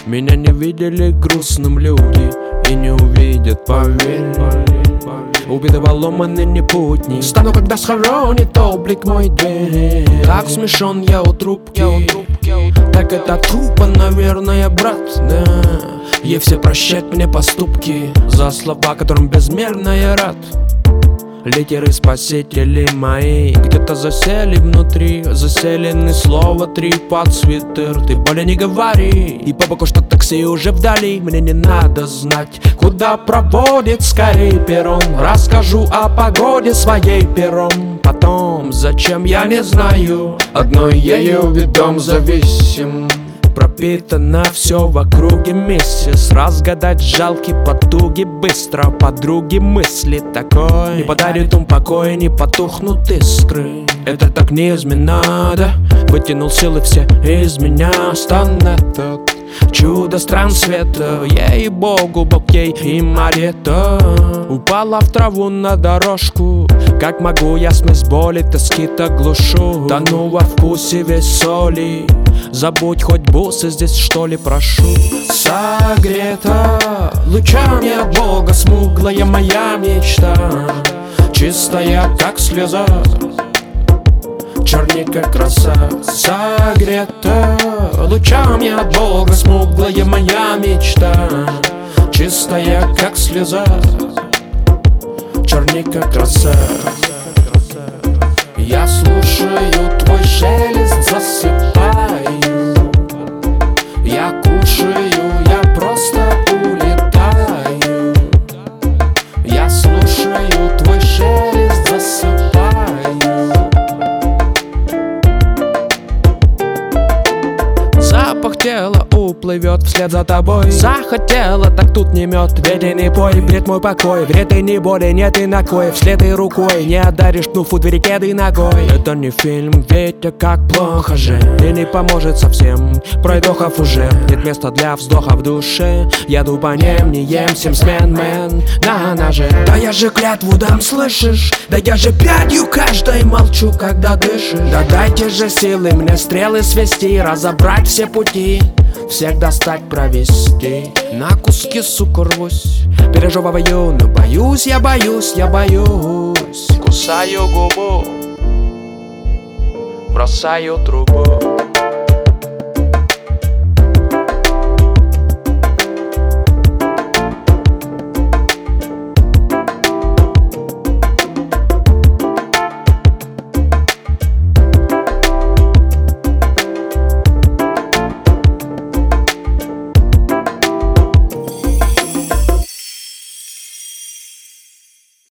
Меня не видели грустным люди и не увидят, поверь. Убитый, поломанный, не путник. Стану, когда схоронит облик мой день. Как смешон я у трубки. Так это тупо, наверное, брат, да. Ей все прощать мне поступки за слова, которым безмерно я рад. Литеры спасители мои где-то засели внутри, заселены слова 3 под свитер. Ты более не говори, и по боку, что такси уже вдали. Мне не надо знать, куда проводит скорей перрон. Расскажу о погоде своей пером. Потом, зачем, я не знаю, одной ею видом зависим. Пропитано все в округе месяц. Разгадать жалкие потуги быстро. Подруги мысли такой не подарит им покоя, не потухнут искры. Это так неизменно, да? Вытянул силы все из меня. Стан этот чудо стран света. Ей-богу, бог ей и Марета. Упала в траву на дорожку. Как могу, я смесь боли, тоски-то глушу. Тону во вкусе весь соли. Забудь хоть бусы здесь, что ли, прошу. Согрета лучами от Бога смуглая моя мечта. Чистая, как слеза, черней, как роса. Согрета лучами от Бога смуглая моя мечта. Чистая, как слеза, черней, как роса. Я слушаю твой шелест, засыпаю. Я кушаю, я просто улетаю. Я слушаю твой шелест, засыпаю. Запах тела уплывет вслед за тобой. Захотела, так тут не мед, ведь пой. Бред мой покой, вред и не боли, нет и на кое. Вслед и рукой не отдаришь кнуфу, двери кеды ногой. Это не фильм, ведь как плохо же. И не поможет совсем, пройдохов уже. Нет места для вздоха в душе. Еду по ним, не ем 7 смен, мэн, на ноже. Да я же клятву дам, слышишь? Да я же пятью каждой молчу, когда дышишь. Да дайте же силы мне стрелы свести, разобрать все пути, всех достать, провести. На куски, сука, рвусь, пережевываю, но боюсь, я боюсь, я боюсь. Кусаю губу, бросаю трубу.